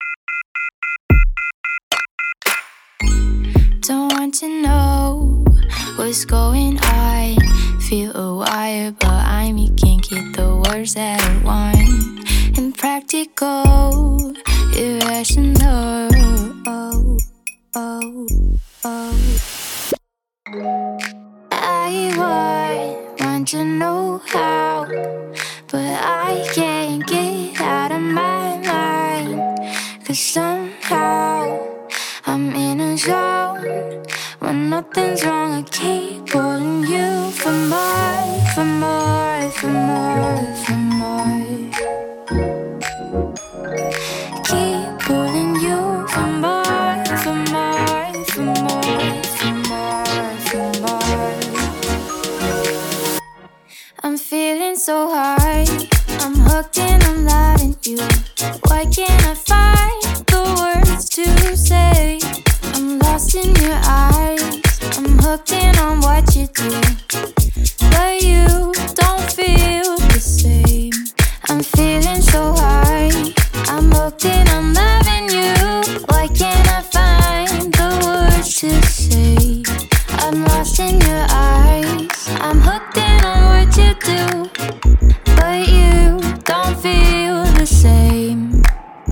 Don't want to know what's going on. Feel a wire, but you can't get the words that I want. Impractical, irrational. Oh, oh, oh. I want to know how, but I can't get out of my mind. 'Cause somehow I'm in a zone when nothing's wrong. I keep pulling you for more, for more, for more, for more. Keep pulling you for more, for more, for more, for more, for more. I'm feeling so high, I'm hooked and I'm loving you. Why can't I find the words to say? I'm lost in your eyes, I'm hooked in on what you do, but you don't feel the same. I'm feeling so high, I'm hooked and I'm loving you. Why can't I find the words to say? I'm lost in your eyes, I'm hooked in on what you do, but you don't feel the same.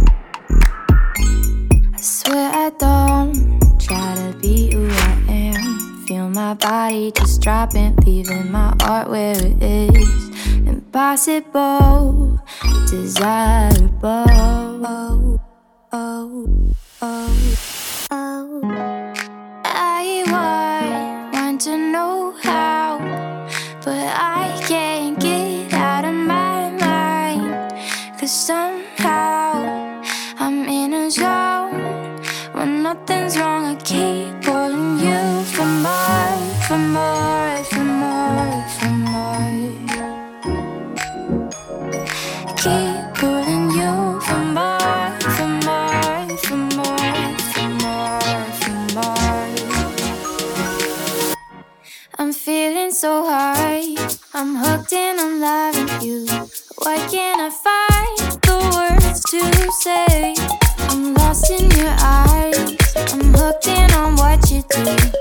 I swear I don't try to be who I am. Feel my body just dropping, leaving my heart where it is. Impossible, desirable. Oh, oh, oh, oh. I want to know how, but I can't get out of my mind. 'Cause somehow I'm in a zone when nothing's wrong. I keep pulling you for more, for more, for more, for more. Keep pulling you for more, for more, for more, for more, for more. I'm feeling so high, I'm hooked and I'm loving you. Why can't I find the words to say? I'm lost in your eyes, I'm hooked in on what you do,